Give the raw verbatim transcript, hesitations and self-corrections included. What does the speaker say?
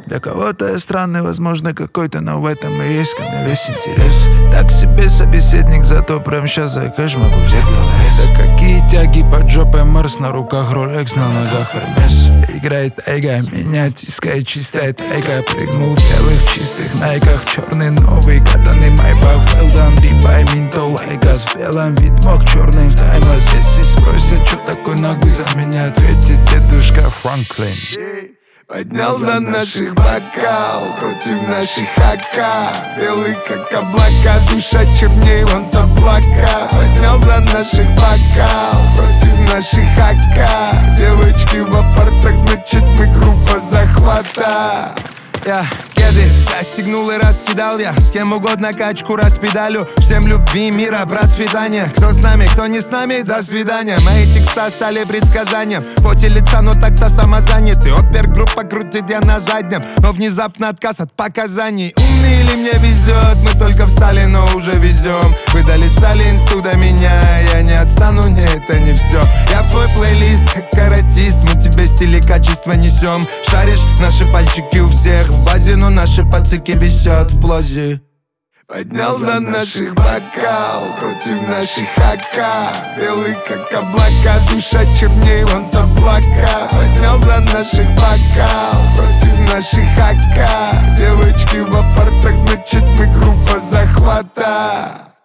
Для кого-то я странный, возможно какой-то, но в этом и есть ко мне весь интерес. Так себе собеседник, зато прям сейчас заикаешь, могу взять ГЛС. Да какие тяги под жопой Марс, на руках Rolex, на ногах Hermes. Играет тайга, меня тискает чистая тайга. Прыгнул в белых чистых найках, черный новый катанный майбах. Well done, рибай, минто лайкас. В белом видмок, черный в таймлесс. Если спросят, что такой наглый, за меня ответит дедушка Франклин. Поднял за наших бокал против наших хака. Белый как облака, душа черней, вон облака. Поднял за наших бокал против наших хака. Девочки в апартах, значит мы группа захвата. Я кеды расстегнул и раскидал я. С кем угодно качку распедалю. Всем любви мира, брат, свидания. Кто с нами, кто не с нами, до свидания. Мои текста стали предсказанием. В поте лица, но так-то самозанятый. Опергруппа крутит я на заднем, но внезапно отказ от показаний. Умный или мне везет, мы только встали, но уже везем. Вы долистали инсту до меня, я не отстану, не, это не все. Я в твой плейлист, как каратист. Мы тебе стиль и качество несем. Шаришь, наши пальчики у всех в базе, но наши пацики висят в плазе. Поднял за наших бокал против наших хака. Белый как облака, душа черней, вон облака. Поднял за наших бокал против наших хака. Девочки в апартах, значит мы группа захвата.